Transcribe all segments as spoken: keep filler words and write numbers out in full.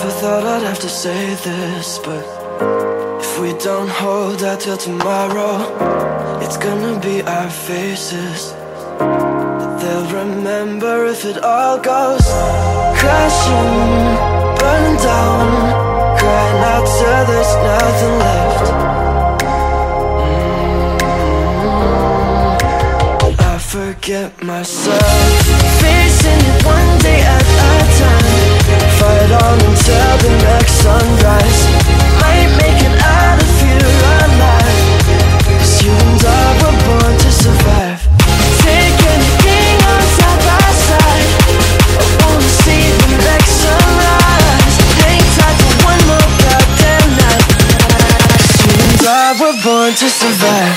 Never thought I'd have to say this, but if we don't hold out till tomorrow, it's gonna be our faces that they'll remember if it all goes crashing, burning down, crying out till there's nothing left. mm-hmm. I forget myself, facing it one day at a time. Fight on until the next sunrise. Might make it out if you're alive, 'cause you and I were born to survive. Take anything on side by side. I wanna see the next sunrise. Hang tight for one more goddamn night, 'cause you and I were born to survive.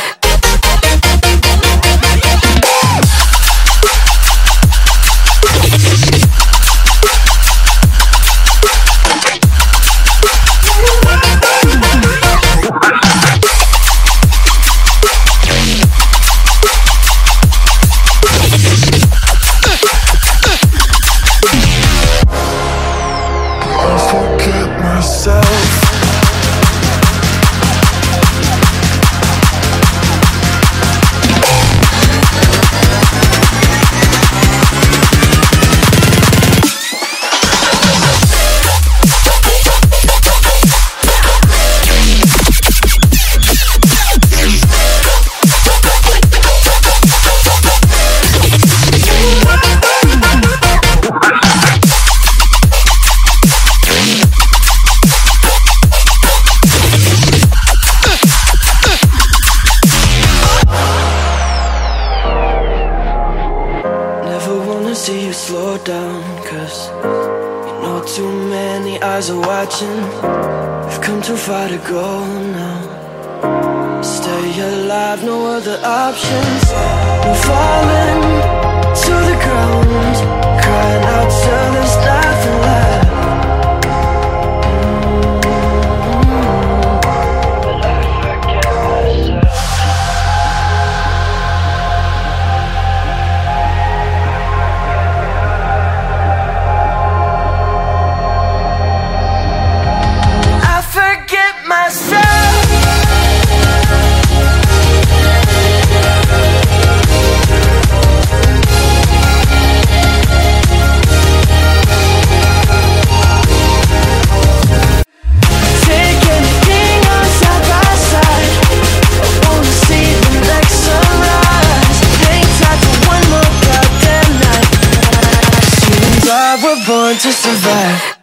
See you slow down, 'cause you know too many eyes are watching. We've come too far to go now. Stay alive, no other options. We're falling to the ground, crying out till there's nothing left. Born to survive.